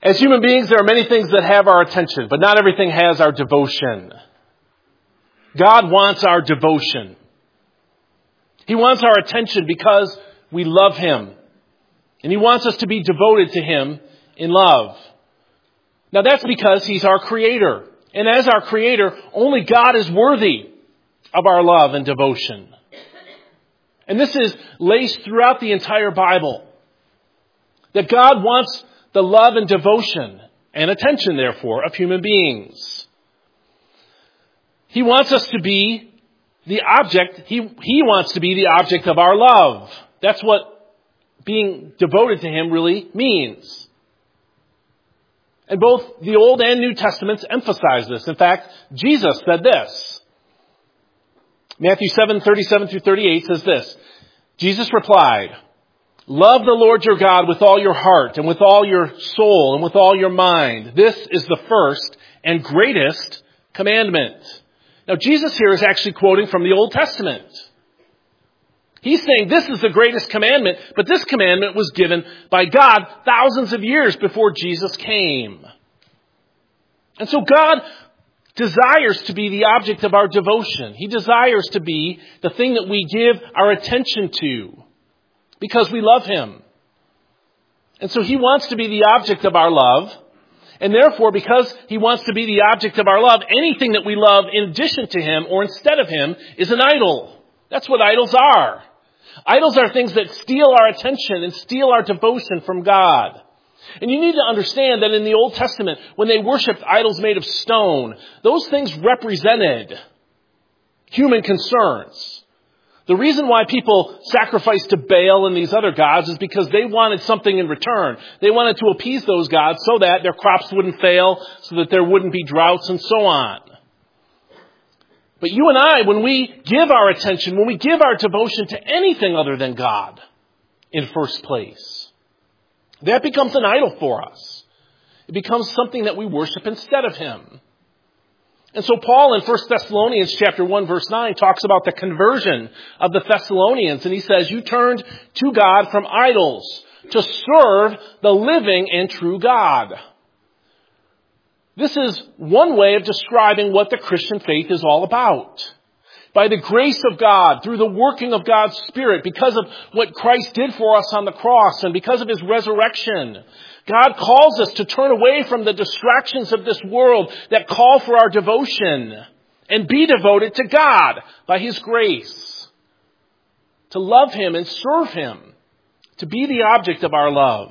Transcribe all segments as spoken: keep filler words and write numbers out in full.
As human beings, there are many things that have our attention, but not everything has our devotion. God wants our devotion. He wants our attention because we love Him. And He wants us to be devoted to Him in love. Now that's because He's our Creator. And as our Creator, only God is worthy of our love and devotion. And this is laced throughout the entire Bible. That God wants the love and devotion and attention, therefore, of human beings. He wants us to be the object, he, he wants to be the object of our love. That's what being devoted to Him really means. And both the Old and New Testaments emphasize this. In fact, Jesus said this. Matthew seven, thirty-seven through thirty-eight says this. Jesus replied, "Love the Lord your God with all your heart and with all your soul and with all your mind. This is the first and greatest commandment." Now, Jesus here is actually quoting from the Old Testament. He's saying this is the greatest commandment, but this commandment was given by God thousands of years before Jesus came. And so God desires to be the object of our devotion. He desires to be the thing that we give our attention to because we love Him. And so He wants to be the object of our love. And therefore, because He wants to be the object of our love, anything that we love in addition to Him or instead of Him is an idol. That's what idols are. Idols are things that steal our attention and steal our devotion from God. And you need to understand that in the Old Testament, when they worshipped idols made of stone, those things represented human concerns. The reason why people sacrificed to Baal and these other gods is because they wanted something in return. They wanted to appease those gods so that their crops wouldn't fail, so that there wouldn't be droughts and so on. But you and I, when we give our attention, when we give our devotion to anything other than God in first place, that becomes an idol for us. It becomes something that we worship instead of Him. And so Paul in First Thessalonians chapter one verse nine talks about the conversion of the Thessalonians. And he says, "You turned to God from idols to serve the living and true God." This is one way of describing what the Christian faith is all about. By the grace of God, through the working of God's Spirit, because of what Christ did for us on the cross and because of His resurrection, God calls us to turn away from the distractions of this world that call for our devotion and be devoted to God by His grace. To love Him and serve Him. To be the object of our love.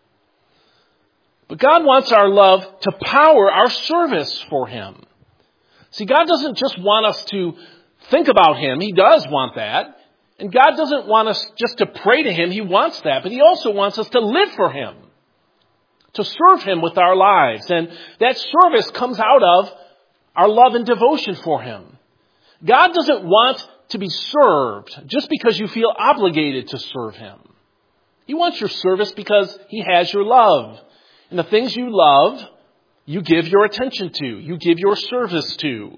But God wants our love to power our service for Him. See, God doesn't just want us to think about Him. He does want that. And God doesn't want us just to pray to Him. He wants that. But He also wants us to live for Him. To serve Him with our lives. And that service comes out of our love and devotion for Him. God doesn't want to be served just because you feel obligated to serve Him. He wants your service because He has your love. And the things you love, you give your attention to. You give your service to.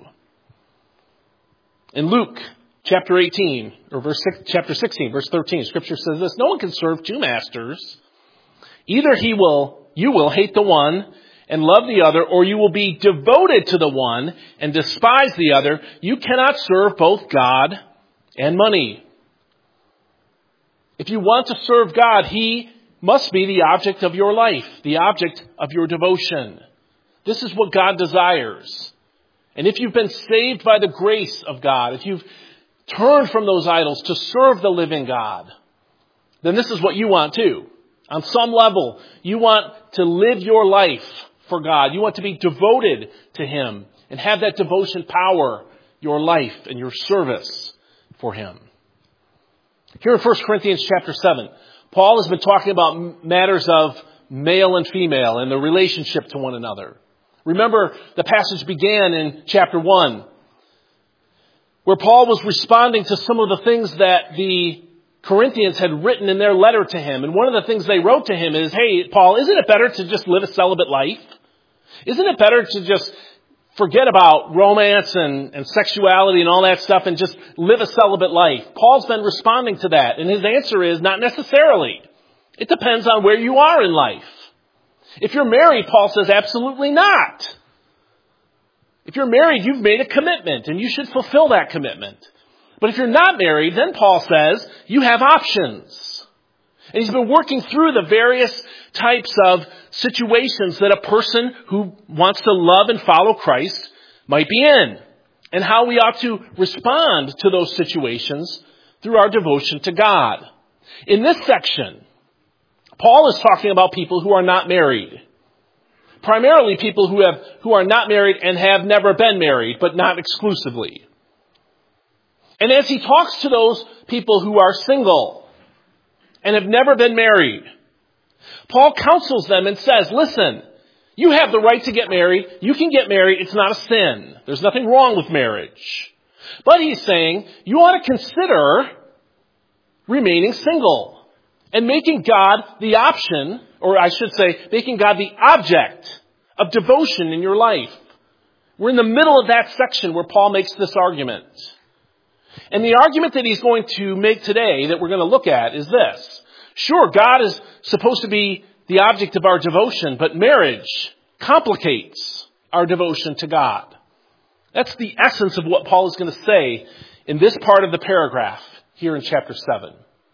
In Luke chapter eighteen, or verse six, chapter sixteen, verse thirteen, Scripture says this, "No one can serve two masters. Either he will, you will hate the one and love the other, or you will be devoted to the one and despise the other. You cannot serve both God and money." If you want to serve God, He must be the object of your life, the object of your devotion. This is what God desires. And if you've been saved by the grace of God, if you've turned from those idols to serve the living God, then this is what you want too. On some level, you want to live your life for God. You want to be devoted to Him and have that devotion power your life and your service for Him. Here in First Corinthians chapter seven, Paul has been talking about matters of male and female and the relationship to one another. Remember, the passage began in chapter one, where Paul was responding to some of the things that the Corinthians had written in their letter to him. And one of the things they wrote to him is, "Hey, Paul, isn't it better to just live a celibate life? Isn't it better to just forget about romance and, and sexuality and all that stuff and just live a celibate life?" Paul's been responding to that. And his answer is, not necessarily. It depends on where you are in life. If you're married, Paul says absolutely not. If you're married, you've made a commitment and you should fulfill that commitment. But if you're not married, then Paul says you have options. And he's been working through the various types of situations that a person who wants to love and follow Christ might be in, and how we ought to respond to those situations through our devotion to God. In this section, Paul is talking about people who are not married. Primarily people who have who are not married and have never been married, but not exclusively. And as he talks to those people who are single and have never been married, Paul counsels them and says, listen, you have the right to get married. You can get married. It's not a sin. There's nothing wrong with marriage. But he's saying you ought to consider remaining single and making God the option, or I should say, making God the object of devotion in your life. We're in the middle of that section where Paul makes this argument. And the argument that he's going to make today that we're going to look at is this. Sure, God is supposed to be the object of our devotion, but marriage complicates our devotion to God. That's the essence of what Paul is going to say in this part of the paragraph here in chapter seven.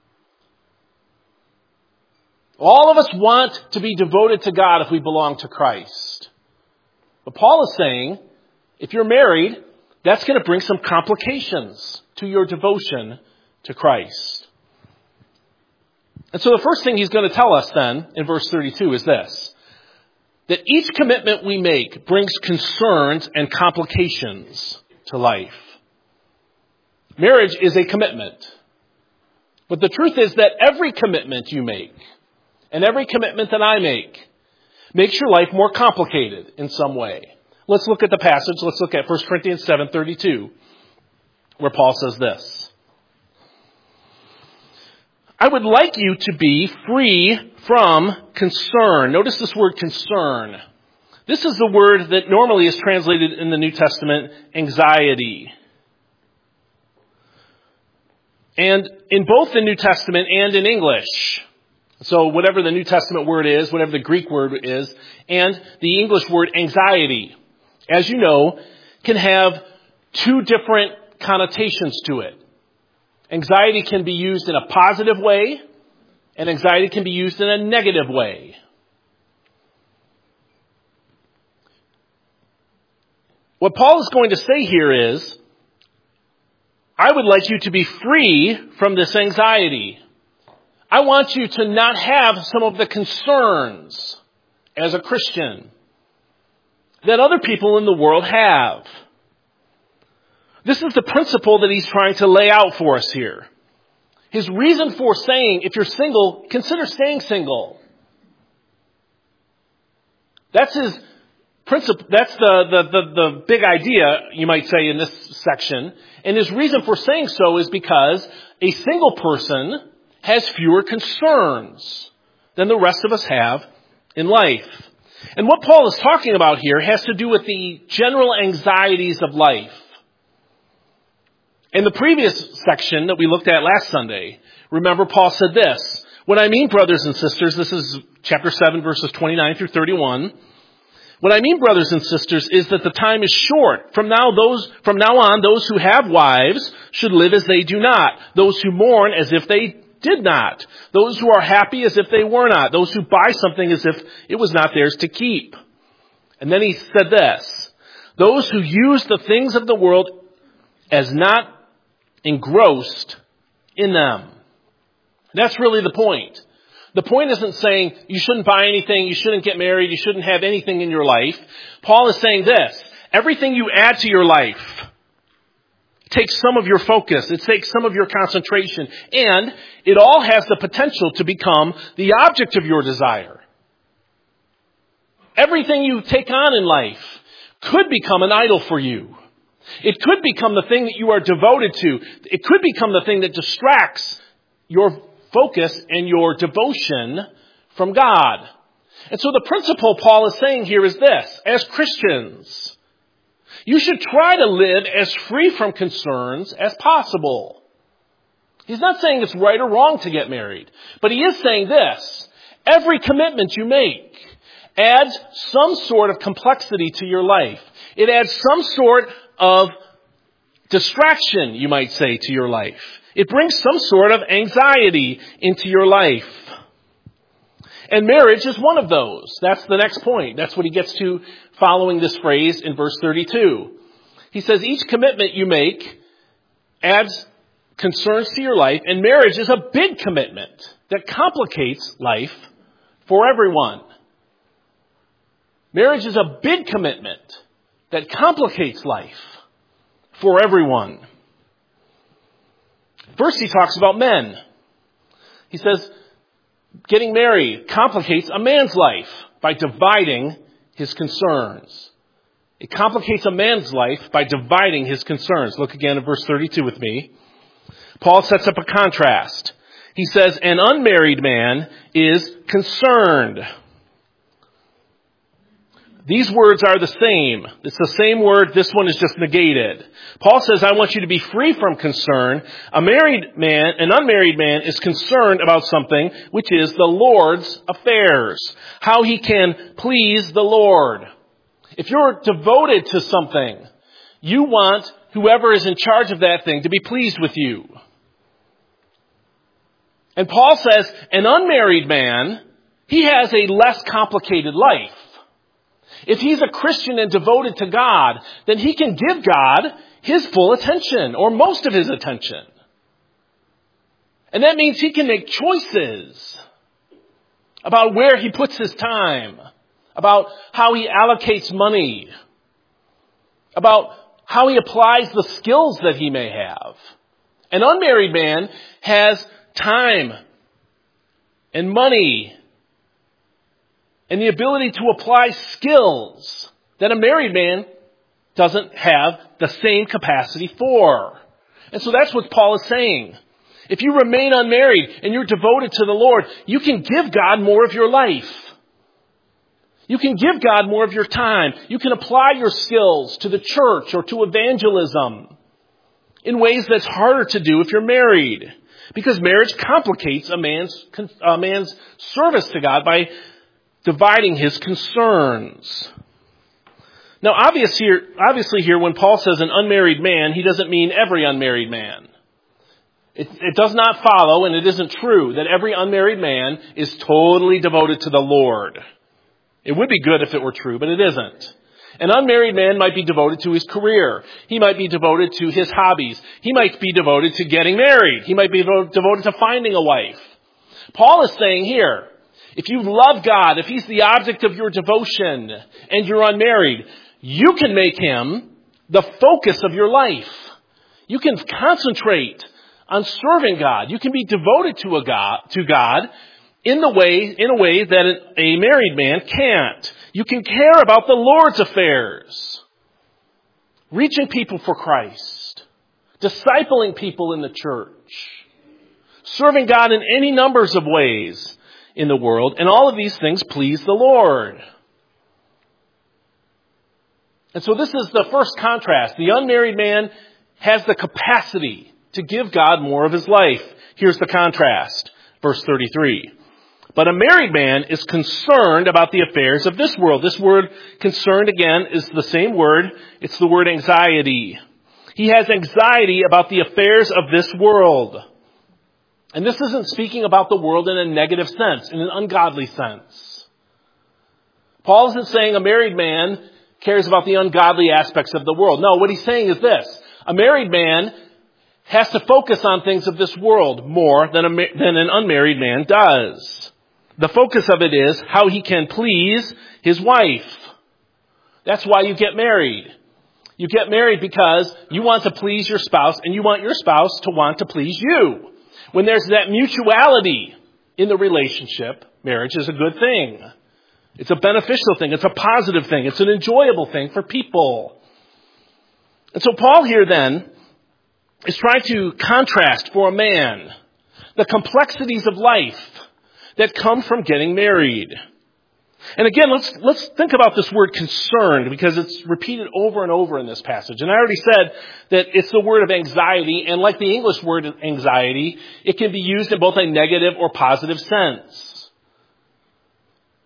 All of us want to be devoted to God if we belong to Christ. But Paul is saying, if you're married, that's going to bring some complications to your devotion to Christ. And so the first thing he's going to tell us then in verse thirty-two is this, that each commitment we make brings concerns and complications to life. Marriage is a commitment. But the truth is that every commitment you make and every commitment that I make makes your life more complicated in some way. Let's look at the passage. Let's look at First Corinthians seven thirty-two, where Paul says this. I would like you to be free from concern. Notice this word concern. This is the word that normally is translated in the New Testament, anxiety. And in both the New Testament and in English, so whatever the New Testament word is, whatever the Greek word is, and the English word anxiety, as you know, can have two different connotations to it. Anxiety can be used in a positive way, and anxiety can be used in a negative way. What Paul is going to say here is, I would like you to be free from this anxiety. I want you to not have some of the concerns as a Christian that other people in the world have. This is the principle that he's trying to lay out for us here. His reason for saying, if you're single, consider staying single. That's his principle. That's the, the, the, the big idea, you might say, in this section. And his reason for saying so is because a single person has fewer concerns than the rest of us have in life. And what Paul is talking about here has to do with the general anxieties of life. In the previous section that we looked at last Sunday, remember Paul said this, what I mean, brothers and sisters, this is chapter seven, verses twenty-nine through thirty-one. What I mean, brothers and sisters, is that the time is short. From now, those, from now on, those who have wives should live as they do not. Those who mourn as if they did not. Those who are happy as if they were not. Those who buy something as if it was not theirs to keep. And then he said this, those who use the things of the world as not engrossed in them. That's really the point. The point isn't saying you shouldn't buy anything, you shouldn't get married, you shouldn't have anything in your life. Paul is saying this, everything you add to your life takes some of your focus, it takes some of your concentration, and it all has the potential to become the object of your desire. Everything you take on in life could become an idol for you. It could become the thing that you are devoted to. It could become the thing that distracts your focus and your devotion from God. And so the principle Paul is saying here is this. As Christians, you should try to live as free from concerns as possible. He's not saying it's right or wrong to get married, but he is saying this. Every commitment you make, adds some sort of complexity to your life. It adds some sort of distraction, you might say, to your life. It brings some sort of anxiety into your life. And marriage is one of those. That's the next point. That's what he gets to following this phrase in verse thirty-two. He says, each commitment you make adds concerns to your life, and marriage is a big commitment that complicates life for everyone. Marriage is a big commitment that complicates life for everyone. First, he talks about men. He says, getting married complicates a man's life by dividing his concerns. It complicates a man's life by dividing his concerns. Look again at verse thirty-two with me. Paul sets up a contrast. He says, an unmarried man is concerned. These words are the same. It's the same word. This one is just negated. Paul says, I want you to be free from concern. A married man, an unmarried man is concerned about something, which is the Lord's affairs. How he can please the Lord. If you're devoted to something, you want whoever is in charge of that thing to be pleased with you. And Paul says, an unmarried man, he has a less complicated life. If he's a Christian and devoted to God, then he can give God his full attention, or most of his attention. And that means he can make choices about where he puts his time, about how he allocates money, about how he applies the skills that he may have. An unmarried man has time and money and the ability to apply skills that a married man doesn't have the same capacity for. And so that's what Paul is saying. If you remain unmarried and you're devoted to the Lord, you can give God more of your life. You can give God more of your time. You can apply your skills to the church or to evangelism in ways that's harder to do if you're married. Because marriage complicates a man's, a man's service to God by dividing his concerns. Now, obvious here, obviously here, when Paul says an unmarried man, he doesn't mean every unmarried man. It, it does not follow, and it isn't true, that every unmarried man is totally devoted to the Lord. It would be good if it were true, but it isn't. An unmarried man might be devoted to his career. He might be devoted to his hobbies. He might be devoted to getting married. He might be devoted to finding a wife. Paul is saying here, if you love God, if he's the object of your devotion and you're unmarried, you can make him the focus of your life. You can concentrate on serving God. You can be devoted to a God, to God in the way, in a way that a married man can't. You can care about the Lord's affairs, reaching people for Christ, discipling people in the church, serving God in any numbers of ways in the world, and all of these things please the Lord. And so this is the first contrast. The unmarried man has the capacity to give God more of his life. Here's the contrast. Verse thirty-three. But a married man is concerned about the affairs of this world. This word concerned, again, is the same word. It's the word anxiety. He has anxiety about the affairs of this world. And this isn't speaking about the world in a negative sense, in an ungodly sense. Paul isn't saying a married man cares about the ungodly aspects of the world. No, what he's saying is this. A married man has to focus on things of this world more than, a, than an unmarried man does. The focus of it is how he can please his wife. That's why you get married. You get married because you want to please your spouse and you want your spouse to want to please you. When there's that mutuality in the relationship, marriage is a good thing. It's a beneficial thing. It's a positive thing. It's an enjoyable thing for people. And so Paul here then is trying to contrast for a man the complexities of life that come from getting married. And again, let's let's think about this word concerned, because it's repeated over and over in this passage. And I already said that it's the word of anxiety, and like the English word anxiety, it can be used in both a negative or positive sense.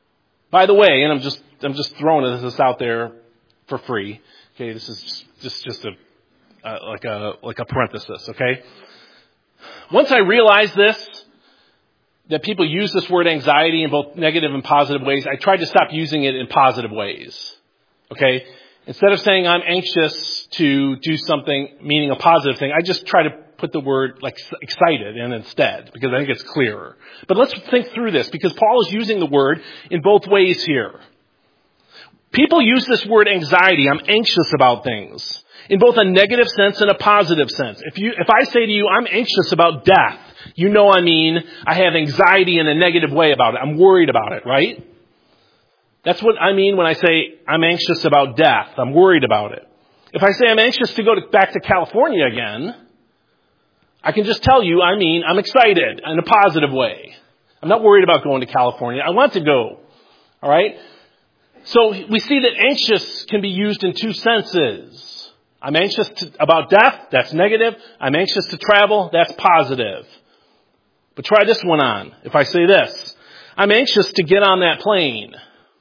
By the way, and I'm just I'm just throwing this out there for free. Okay, this is just just a uh, like a like a parenthesis. Okay, once I realized this, that people use this word anxiety in both negative and positive ways, I tried to stop using it in positive ways. Okay, instead of saying I'm anxious to do something, meaning a positive thing, I just try to put the word like excited in instead, because I think it's clearer. But let's think through this, because Paul is using the word in both ways here. People use this word anxiety, I'm anxious about things, in both a negative sense and a positive sense. If you, if I say to you, I'm anxious about death, you know I mean I have anxiety in a negative way about it. I'm worried about it, right? That's what I mean when I say I'm anxious about death. I'm worried about it. If I say I'm anxious to go to, back to California again, I can just tell you, I mean, I'm excited in a positive way. I'm not worried about going to California. I want to go. All right? So we see that anxious can be used in two senses. I'm anxious to, about death. That's negative. I'm anxious to travel. That's positive. But try this one on. If I say this, I'm anxious to get on that plane.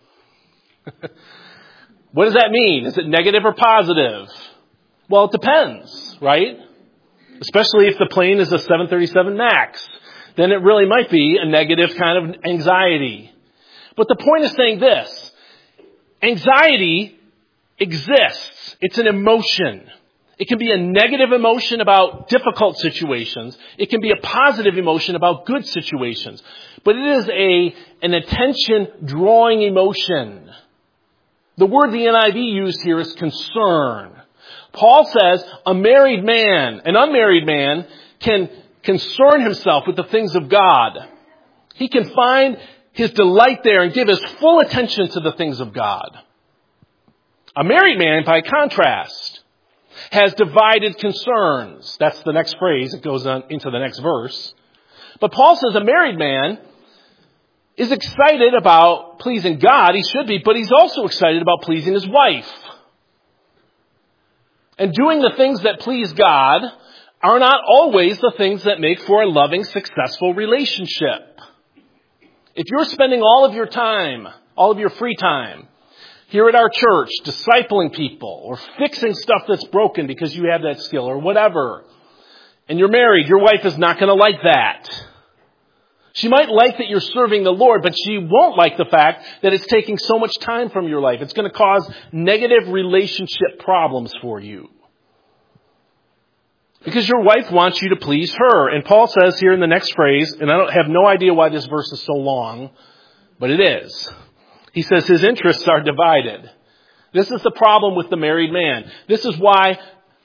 What does that mean? Is it negative or positive? Well, it depends, right? Especially if the plane is a seven thirty-seven MAX, then it really might be a negative kind of anxiety. But the point is saying this, anxiety exists. It's an emotion. It can be a negative emotion about difficult situations. It can be a positive emotion about good situations. But it is a, an attention-drawing emotion. The word the N I V used here is concern. Paul says a married man, an unmarried man, can concern himself with the things of God. He can find his delight there and give his full attention to the things of God. A married man, by contrast, has divided concerns. That's the next phrase. It goes on into the next verse. But Paul says a married man is excited about pleasing God. He should be, but he's also excited about pleasing his wife. And doing the things that please God are not always the things that make for a loving, successful relationship. If you're spending all of your time, all of your free time, here at our church, discipling people or fixing stuff that's broken because you have that skill or whatever, and you're married, your wife is not going to like that. She might like that you're serving the Lord, but she won't like the fact that it's taking so much time from your life. It's going to cause negative relationship problems for you. Because your wife wants you to please her. And Paul says here in the next phrase, and I don't have no idea why this verse is so long, but it is. He says his interests are divided. This is the problem with the married man. This is why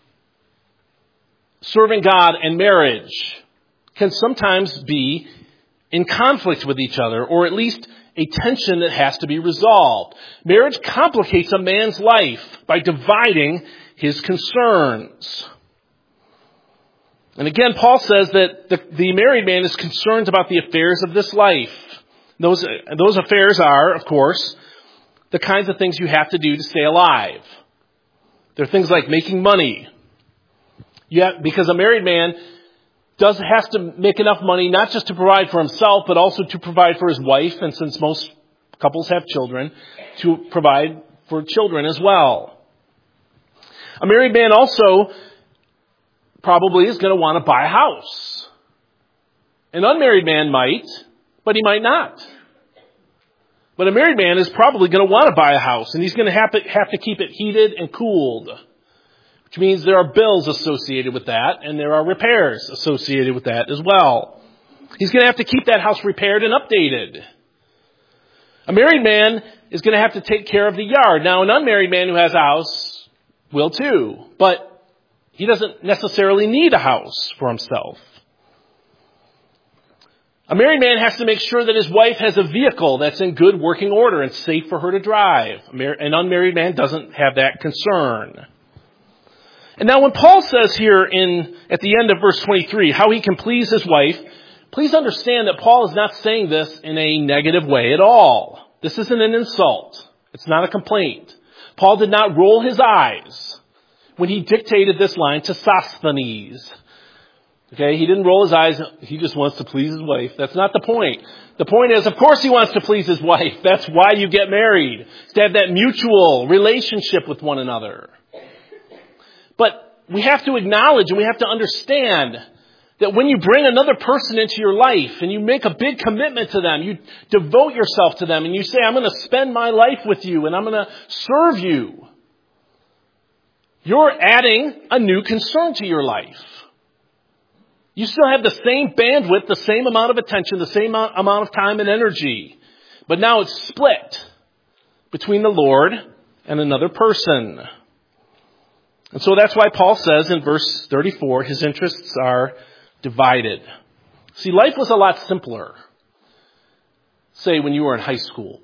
serving God and marriage can sometimes be in conflict with each other, or at least a tension that has to be resolved. Marriage complicates a man's life by dividing his concerns. And again, Paul says that the, the married man is concerned about the affairs of this life. Those, those affairs are, of course, the kinds of things you have to do to stay alive. They're things like making money. You have, because a married man does has to make enough money not just to provide for himself, but also to provide for his wife, and since most couples have children, to provide for children as well. A married man also probably is going to want to buy a house. An unmarried man might, but he might not. But a married man is probably going to want to buy a house, and he's going to have to, have to keep it heated and cooled. Which means there are bills associated with that, and there are repairs associated with that as well. He's going to have to keep that house repaired and updated. A married man is going to have to take care of the yard. Now, an unmarried man who has a house will too, but he doesn't necessarily need a house for himself. A married man has to make sure that his wife has a vehicle that's in good working order and safe for her to drive. An unmarried man doesn't have that concern. And now when Paul says here in at the end of verse twenty-three how he can please his wife, please understand that Paul is not saying this in a negative way at all. This isn't an insult. It's not a complaint. Paul did not roll his eyes when he dictated this line to Sosthenes. Okay, he didn't roll his eyes. He just wants to please his wife. That's not the point. The point is, of course he wants to please his wife. That's why you get married. It's to have that mutual relationship with one another. But we have to acknowledge and we have to understand that when you bring another person into your life and you make a big commitment to them, you devote yourself to them and you say, I'm going to spend my life with you and I'm going to serve you, you're adding a new concern to your life. You still have the same bandwidth, the same amount of attention, the same amount of time and energy. But now it's split between the Lord and another person. And so that's why Paul says in verse thirty-four, his interests are divided. See, life was a lot simpler, say, when you were in high school.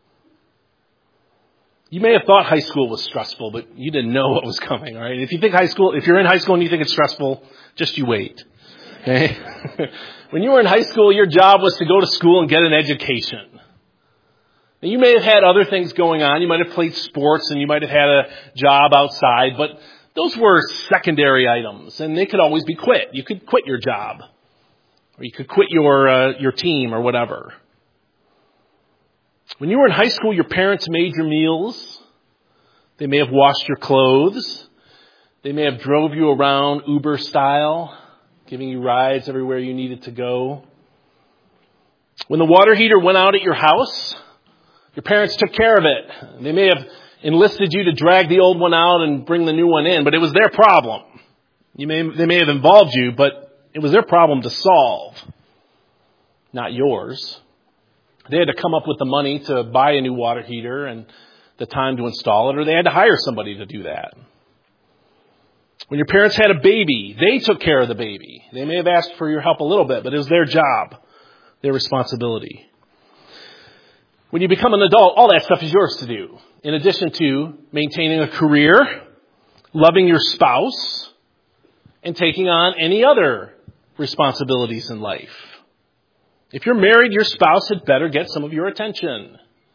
You may have thought high school was stressful, but you didn't know what was coming, all right? If you think high school, if you're in high school and you think it's stressful, just you wait. Okay? When you were in high school, your job was to go to school and get an education. Now, you may have had other things going on. You might have played sports and you might have had a job outside, but those were secondary items and they could always be quit. You could quit your job or you could quit your, uh, your team or whatever. When you were in high school, your parents made your meals. They may have washed your clothes. They may have drove you around Uber style, giving you rides everywhere you needed to go. When the water heater went out at your house, your parents took care of it. They may have enlisted you to drag the old one out and bring the new one in, but it was their problem. You may, they may have involved you, but it was their problem to solve, not yours. They had to come up with the money to buy a new water heater and the time to install it, or they had to hire somebody to do that. When your parents had a baby, they took care of the baby. They may have asked for your help a little bit, but it was their job, their responsibility. When you become an adult, all that stuff is yours to do. In addition to maintaining a career, loving your spouse, and taking on any other responsibilities in life. If you're married, your spouse had better get some of your attention.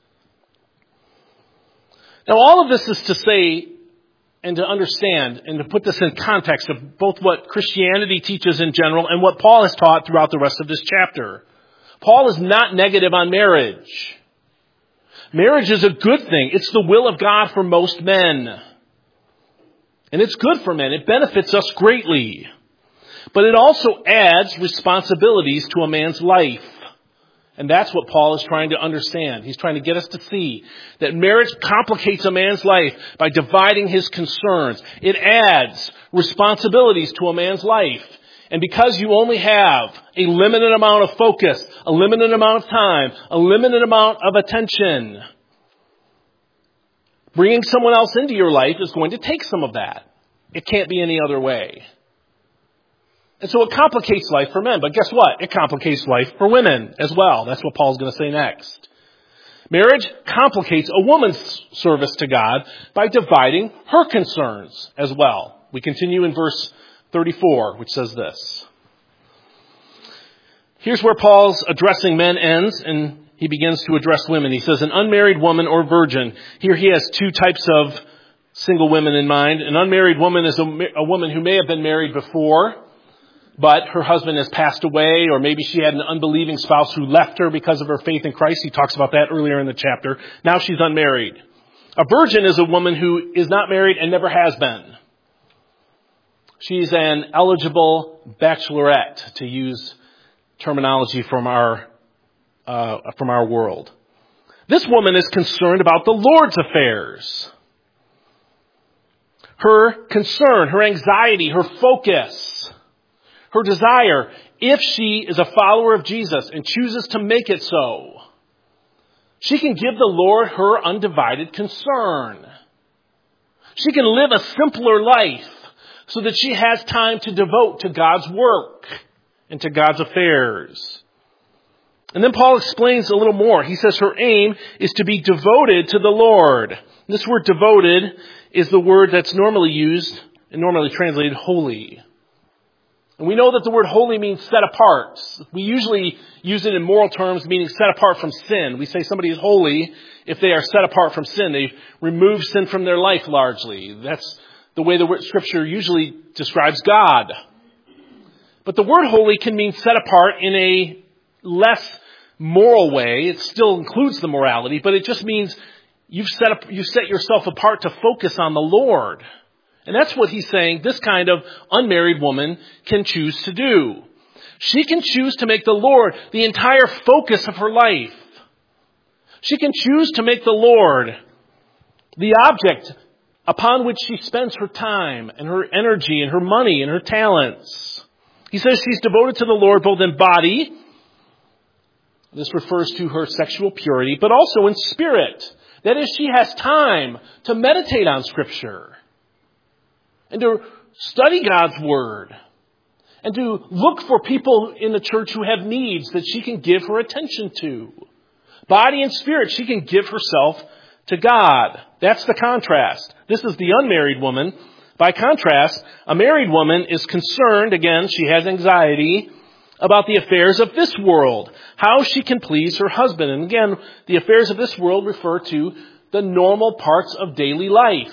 Now, all of this is to say and to understand and to put this in context of both what Christianity teaches in general and what Paul has taught throughout the rest of this chapter. Paul is not negative on marriage. Marriage is a good thing. It's the will of God for most men. And it's good for men. It benefits us greatly. But it also adds responsibilities to a man's life. And that's what Paul is trying to understand. He's trying to get us to see that marriage complicates a man's life by dividing his concerns. It adds responsibilities to a man's life. And because you only have a limited amount of focus, a limited amount of time, a limited amount of attention, bringing someone else into your life is going to take some of that. It can't be any other way. And so it complicates life for men. But guess what? It complicates life for women as well. That's what Paul's going to say next. Marriage complicates a woman's service to God by dividing her concerns as well. We continue in verse thirty-four, which says this. Here's where Paul's addressing men ends, and he begins to address women. He says, an unmarried woman or virgin. Here he has two types of single women in mind. An unmarried woman is a, a woman who may have been married before, but her husband has passed away, or maybe she had an unbelieving spouse who left her because of her faith in Christ. He talks about that earlier in the chapter. Now she's unmarried. A virgin is a woman who is not married and never has been. She's an eligible bachelorette, to use terminology from our uh, from our world. This woman is concerned about the Lord's affairs. Her concern, her anxiety, her focus, her desire, if she is a follower of Jesus and chooses to make it so, she can give the Lord her undivided concern. She can live a simpler life so that she has time to devote to God's work and to God's affairs. And then Paul explains a little more. He says her aim is to be devoted to the Lord. This word devoted is the word that's normally used and normally translated holy. And we know that the word holy means set apart. We usually use it in moral terms, meaning set apart from sin. We say somebody is holy if they are set apart from sin. They've removed sin from their life largely. That's the way the Scripture usually describes God. But the word holy can mean set apart in a less moral way. It still includes the morality, but it just means you've set up, you set yourself apart to focus on the Lord. And that's what he's saying this kind of unmarried woman can choose to do. She can choose to make the Lord the entire focus of her life. She can choose to make the Lord the object upon which she spends her time and her energy and her money and her talents. He says she's devoted to the Lord both in body, this refers to her sexual purity, but also in spirit. That is, she has time to meditate on Scripture and to study God's Word and to look for people in the church who have needs that she can give her attention to. Body and spirit, she can give herself to God. That's the contrast. This is the unmarried woman. By contrast, a married woman is concerned, again, she has anxiety about the affairs of this world, how she can please her husband. And again, the affairs of this world refer to the normal parts of daily life.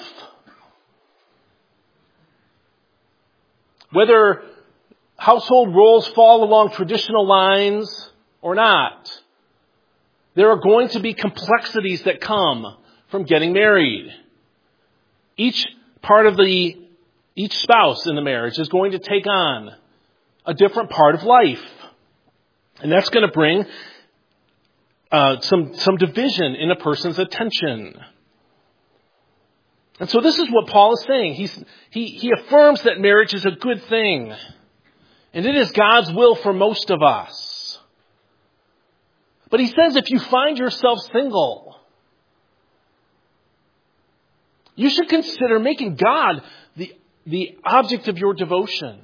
Whether household roles fall along traditional lines or not, there are going to be complexities that come from getting married. Each part of the, each spouse in the marriage is going to take on a different part of life. And that's going to bring uh, some, some division in a person's attention. And so this is what Paul is saying. He's, he, he affirms that marriage is a good thing. And it is God's will for most of us. But he says if you find yourself single, you should consider making God the, the object of your devotion.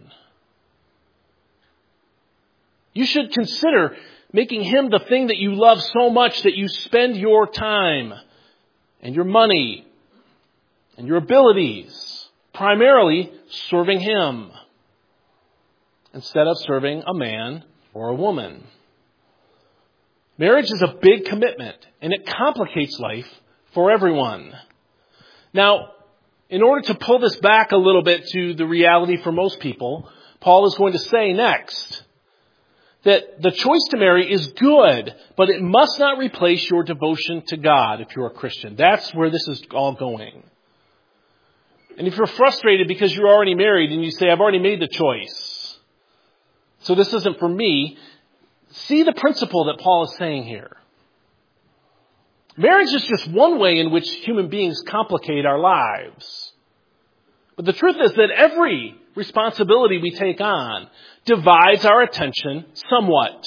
You should consider making Him the thing that you love so much that you spend your time and your money and your abilities primarily serving Him instead of serving a man or a woman. Marriage is a big commitment, and it complicates life for everyone. Now, in order to pull this back a little bit to the reality for most people, Paul is going to say next that the choice to marry is good, but it must not replace your devotion to God if you're a Christian. That's where this is all going. And if you're frustrated because you're already married and you say, I've already made the choice, so this isn't for me, see the principle that Paul is saying here. Marriage is just one way in which human beings complicate our lives. But the truth is that every responsibility we take on divides our attention somewhat.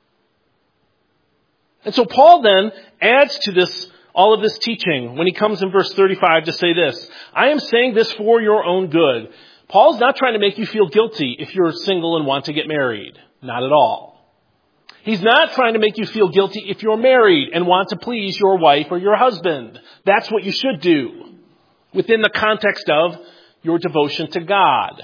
And so Paul then adds to this, all of this teaching when he comes in verse thirty-five to say this, I am saying this for your own good. Paul's not trying to make you feel guilty if you're single and want to get married. Not at all. He's not trying to make you feel guilty if you're married and want to please your wife or your husband. That's what you should do within the context of your devotion to God.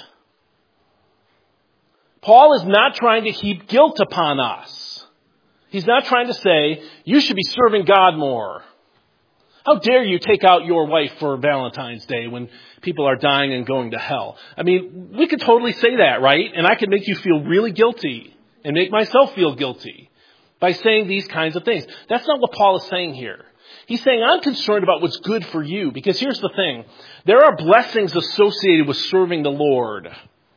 Paul is not trying to heap guilt upon us. He's not trying to say, you should be serving God more. How dare you take out your wife for Valentine's Day when people are dying and going to hell? I mean, we could totally say that, right? And I could make you feel really guilty and make myself feel guilty by saying these kinds of things. That's not what Paul is saying here. He's saying, I'm concerned about what's good for you. Because here's the thing. There are blessings associated with serving the Lord.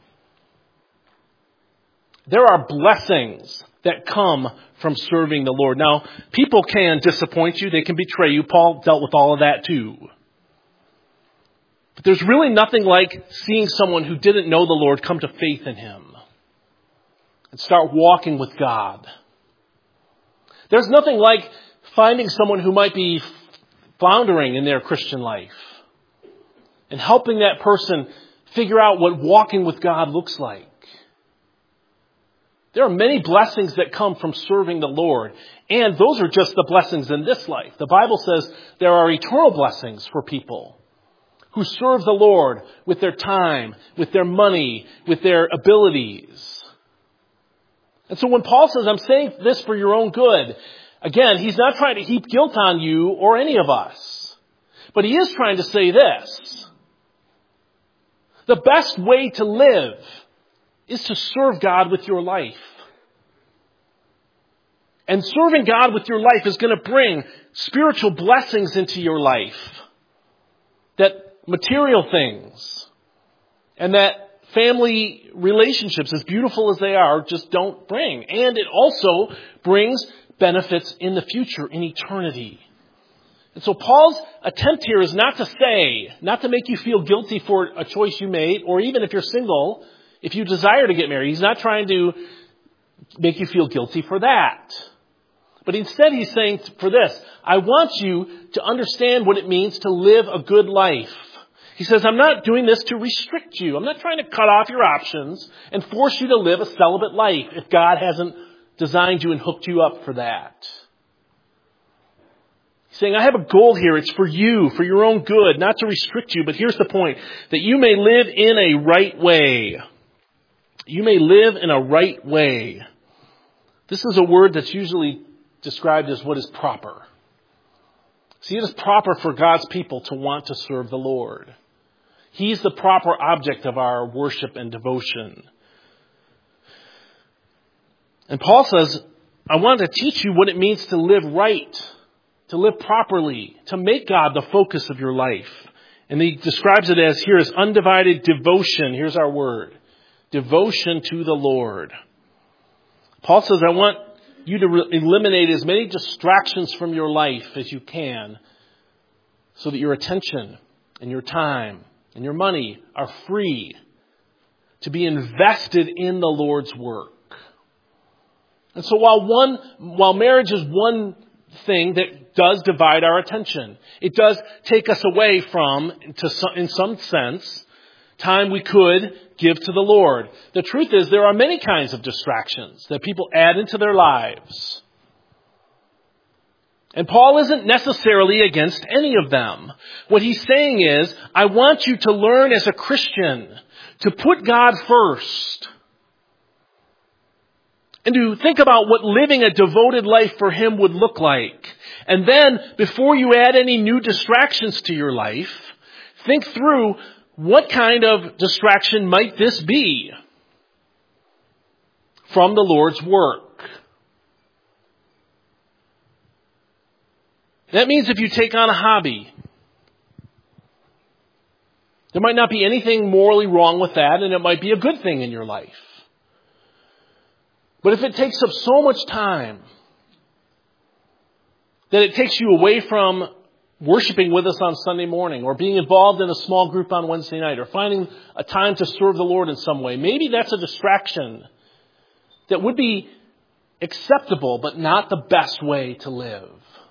There are blessings that come from serving the Lord. Now, people can disappoint you. They can betray you. Paul dealt with all of that too. But there's really nothing like seeing someone who didn't know the Lord come to faith in Him and start walking with God. There's nothing like finding someone who might be floundering in their Christian life and helping that person figure out what walking with God looks like. There are many blessings that come from serving the Lord, and those are just the blessings in this life. The Bible says there are eternal blessings for people who serve the Lord with their time, with their money, with their abilities. And so when Paul says, I'm saying this for your own good, again, he's not trying to heap guilt on you or any of us. But he is trying to say this. The best way to live is to serve God with your life. And serving God with your life is going to bring spiritual blessings into your life that material things and that family relationships, as beautiful as they are, just don't bring. And it also brings benefits in the future, in eternity. And so Paul's attempt here is not to say, not to make you feel guilty for a choice you made, or even if you're single, if you desire to get married. He's not trying to make you feel guilty for that. But instead he's saying for this, I want you to understand what it means to live a good life. He says, I'm not doing this to restrict you. I'm not trying to cut off your options and force you to live a celibate life if God hasn't designed you and hooked you up for that. He's saying, I have a goal here. It's for you, for your own good, not to restrict you. But here's the point, that you may live in a right way. You may live in a right way. This is a word that's usually described as what is proper. See, it is proper for God's people to want to serve the Lord. He's the proper object of our worship and devotion. And Paul says, I want to teach you what it means to live right, to live properly, to make God the focus of your life. And he describes it as here as undivided devotion. Here's our word. Devotion to the Lord. Paul says, I want you to re- eliminate as many distractions from your life as you can so that your attention and your time and your money are free to be invested in the Lord's work. And so while one, while marriage is one thing that does divide our attention, it does take us away from, to some, in some sense, time we could give to the Lord. The truth is there are many kinds of distractions that people add into their lives. And Paul isn't necessarily against any of them. What he's saying is, I want you to learn as a Christian to put God first. And to think about what living a devoted life for Him would look like. And then, before you add any new distractions to your life, think through what kind of distraction might this be from the Lord's work. That means if you take on a hobby, there might not be anything morally wrong with that, and it might be a good thing in your life. But if it takes up so much time that it takes you away from worshiping with us on Sunday morning, or being involved in a small group on Wednesday night, or finding a time to serve the Lord in some way, maybe that's a distraction that would be acceptable, but not the best way to live.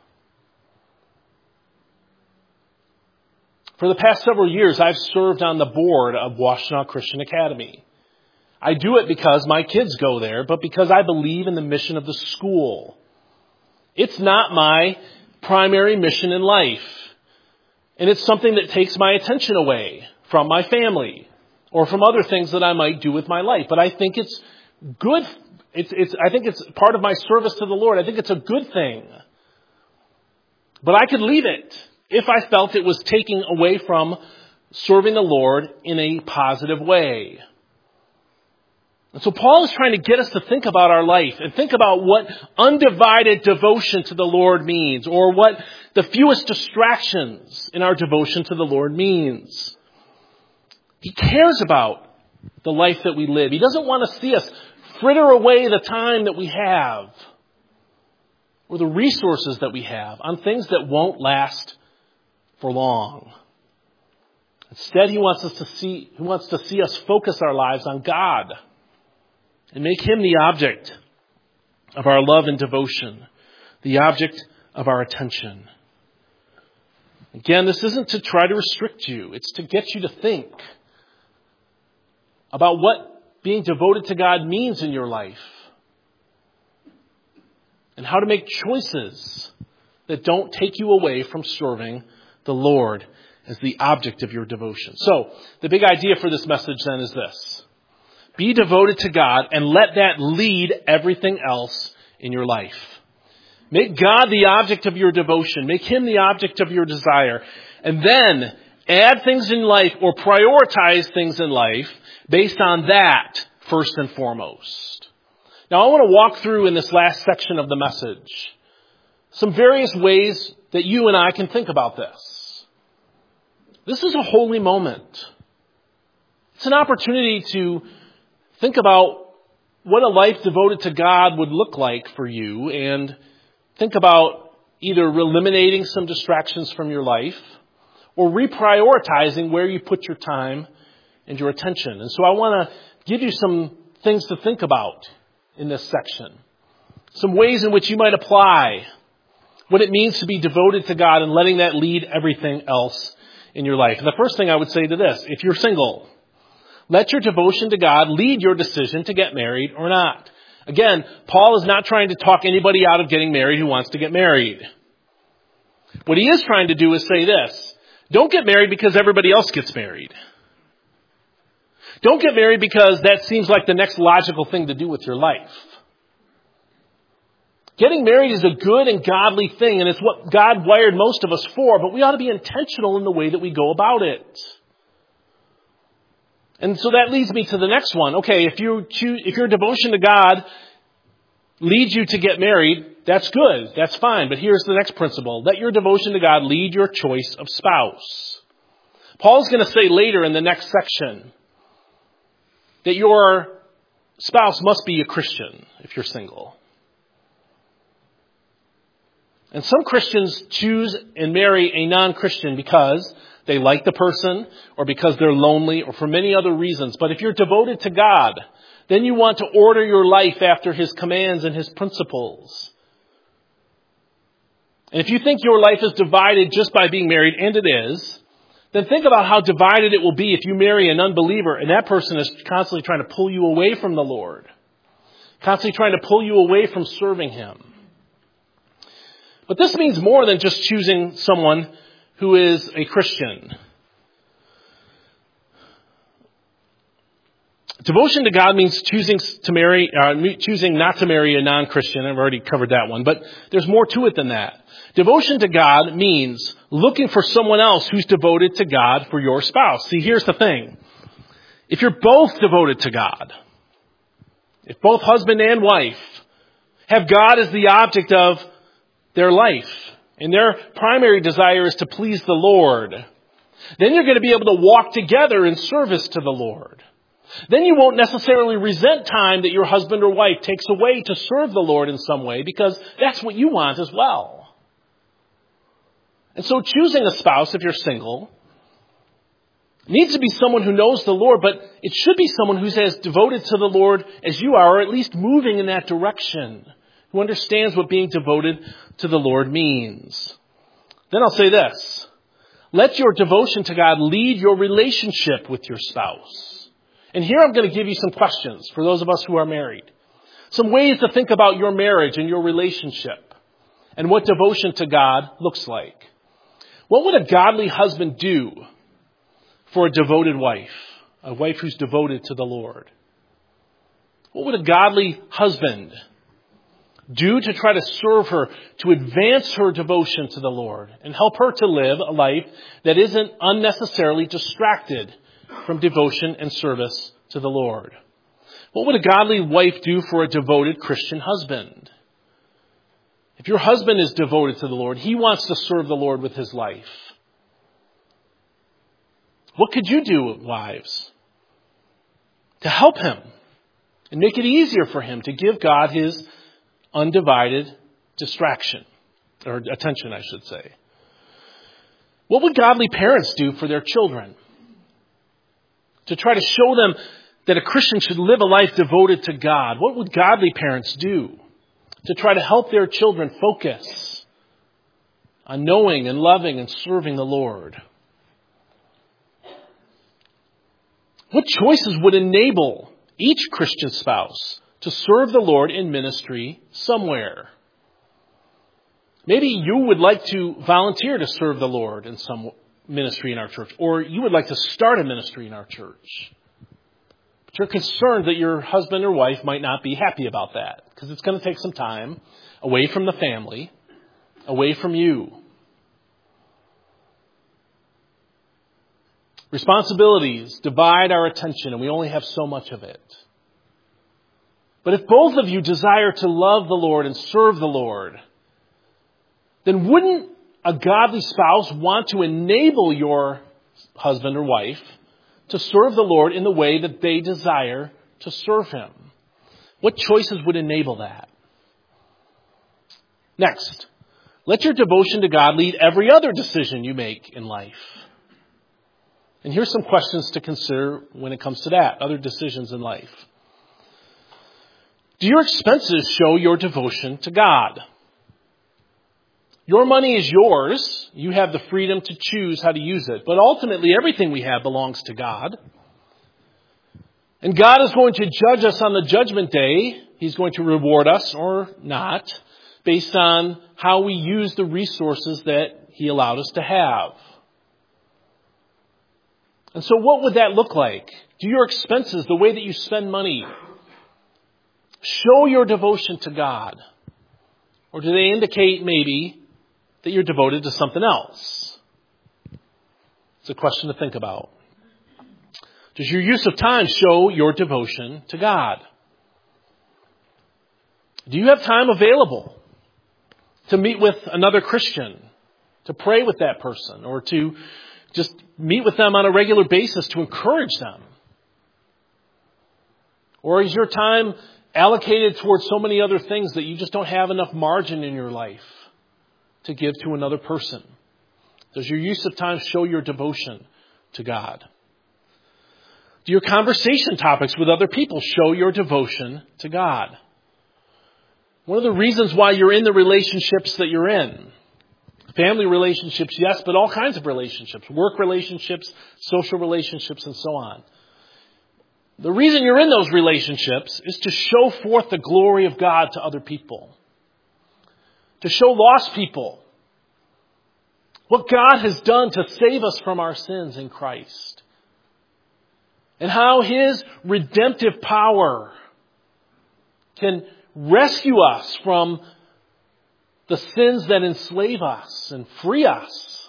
For the past several years, I've served on the board of Washtenaw Christian Academy. I do it because my kids go there, but because I believe in the mission of the school. It's not my primary mission in life. And it's something that takes my attention away from my family or from other things that I might do with my life. But I think it's good. It's, it's, I think it's part of my service to the Lord. I think it's a good thing. But I could leave it if I felt it was taking away from serving the Lord in a positive way. And so Paul is trying to get us to think about our life and think about what undivided devotion to the Lord means, or what the fewest distractions in our devotion to the Lord means. He cares about the life that we live. He doesn't want to see us fritter away the time that we have or the resources that we have on things that won't last for long. Instead, he wants us to see, he wants to see us focus our lives on God and make Him the object of our love and devotion, the object of our attention. Again, this isn't to try to restrict you. It's to get you to think about what being devoted to God means in your life and how to make choices that don't take you away from serving the Lord as the object of your devotion. So, the big idea for this message then is this. Be devoted to God and let that lead everything else in your life. Make God the object of your devotion. Make Him the object of your desire. And then add things in life or prioritize things in life based on that first and foremost. Now I want to walk through in this last section of the message some various ways that you and I can think about this. This is a holy moment. It's an opportunity to think about what a life devoted to God would look like for you, and think about either eliminating some distractions from your life or reprioritizing where you put your time and your attention. And so I want to give you some things to think about in this section. Some ways in which you might apply what it means to be devoted to God and letting that lead everything else in your life. And the first thing I would say to this, if you're single, let your devotion to God lead your decision to get married or not. Again, Paul is not trying to talk anybody out of getting married who wants to get married. What he is trying to do is say this: don't get married because everybody else gets married. Don't get married because that seems like the next logical thing to do with your life. Getting married is a good and godly thing, and it's what God wired most of us for, but we ought to be intentional in the way that we go about it. And so that leads me to the next one. Okay, if you choose, if your devotion to God leads you to get married, that's good. That's fine. But here's the next principle. Let your devotion to God lead your choice of spouse. Paul's going to say later in the next section that your spouse must be a Christian if you're single. And some Christians choose and marry a non-Christian because they like the person, or because they're lonely, or for many other reasons. But if you're devoted to God, then you want to order your life after His commands and His principles. And if you think your life is divided just by being married, and it is, then think about how divided it will be if you marry an unbeliever and that person is constantly trying to pull you away from the Lord, constantly trying to pull you away from serving Him. But this means more than just choosing someone who is a Christian. Devotion to God means choosing to marry, uh, choosing not to marry a non-Christian. I've already covered that one, but there's more to it than that. Devotion to God means looking for someone else who's devoted to God for your spouse. See, here's the thing. If you're both devoted to God, if both husband and wife have God as the object of their life, and their primary desire is to please the Lord, then you're going to be able to walk together in service to the Lord. Then you won't necessarily resent time that your husband or wife takes away to serve the Lord in some way, because that's what you want as well. And so choosing a spouse, if you're single, needs to be someone who knows the Lord, but it should be someone who's as devoted to the Lord as you are, or at least moving in that direction, who understands what being devoted to the Lord means. Then I'll say this. Let your devotion to God lead your relationship with your spouse. And here I'm going to give you some questions for those of us who are married. Some ways to think about your marriage and your relationship and what devotion to God looks like. What would a godly husband do for a devoted wife? A wife who's devoted to the Lord. What would a godly husband do to try to serve her, to advance her devotion to the Lord and help her to live a life that isn't unnecessarily distracted from devotion and service to the Lord? What would a godly wife do for a devoted Christian husband? If your husband is devoted to the Lord, he wants to serve the Lord with his life. What could you do, wives, to help him and make it easier for him to give God his undivided distraction, or attention, I should say? What would godly parents do for their children to try to show them that a Christian should live a life devoted to God? What would godly parents do to try to help their children focus on knowing and loving and serving the Lord? What choices would enable each Christian spouse to serve the Lord in ministry somewhere? Maybe you would like to volunteer to serve the Lord in some ministry in our church, or you would like to start a ministry in our church. But you're concerned that your husband or wife might not be happy about that, because it's going to take some time away from the family, away from you. Responsibilities divide our attention, and we only have so much of it. But if both of you desire to love the Lord and serve the Lord, then wouldn't a godly spouse want to enable your husband or wife to serve the Lord in the way that they desire to serve Him? What choices would enable that? Next, let your devotion to God lead every other decision you make in life. And here's some questions to consider when it comes to that, other decisions in life. Do your expenses show your devotion to God? Your money is yours. You have the freedom to choose how to use it. But ultimately, everything we have belongs to God. And God is going to judge us on the judgment day. He's going to reward us or not based on how we use the resources that He allowed us to have. And so what would that look like? Do your expenses, the way that you spend money, show your devotion to God? Or do they indicate maybe that you're devoted to something else? It's a question to think about. Does your use of time show your devotion to God? Do you have time available to meet with another Christian, to pray with that person, or to just meet with them on a regular basis to encourage them? Or is your time allocated towards so many other things that you just don't have enough margin in your life to give to another person? Does your use of time show your devotion to God? Do your conversation topics with other people show your devotion to God? One of the reasons why you're in the relationships that you're in, family relationships, yes, but all kinds of relationships, work relationships, social relationships, and so on. The reason you're in those relationships is to show forth the glory of God to other people. To show lost people what God has done to save us from our sins in Christ. And how His redemptive power can rescue us from the sins that enslave us and free us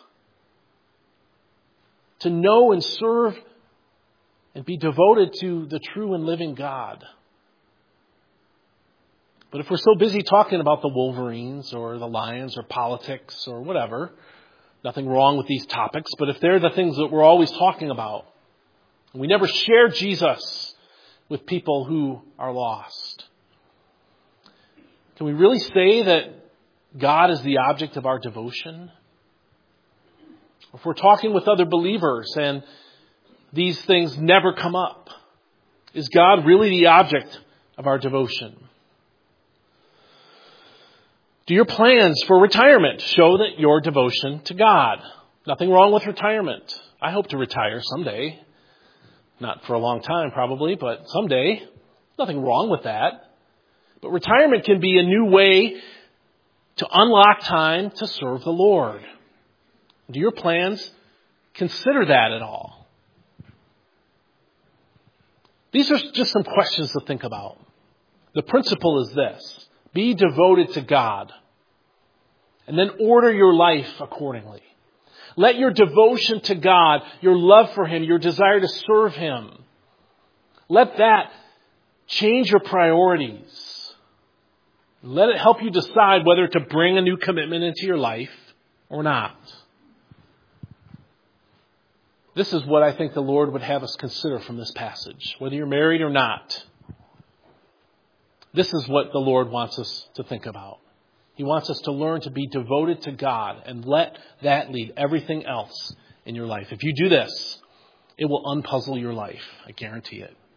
to know and serve and be devoted to the true and living God. But if we're so busy talking about the Wolverines or the Lions or politics or whatever, nothing wrong with these topics, but if they're the things that we're always talking about, and we never share Jesus with people who are lost, can we really say that God is the object of our devotion? If we're talking with other believers and these things never come up, is God really the object of our devotion? Do your plans for retirement show that your devotion to God? Nothing wrong with retirement. I hope to retire someday. Not for a long time probably, but someday. Nothing wrong with that. But retirement can be a new way to unlock time to serve the Lord. Do your plans consider that at all? These are just some questions to think about. The principle is this: be devoted to God, and then order your life accordingly. Let your devotion to God, your love for Him, your desire to serve Him, let that change your priorities. Let it help you decide whether to bring a new commitment into your life or not. This is what I think the Lord would have us consider from this passage, whether you're married or not. This is what the Lord wants us to think about. He wants us to learn to be devoted to God and let that lead everything else in your life. If you do this, it will unpuzzle your life. I guarantee it.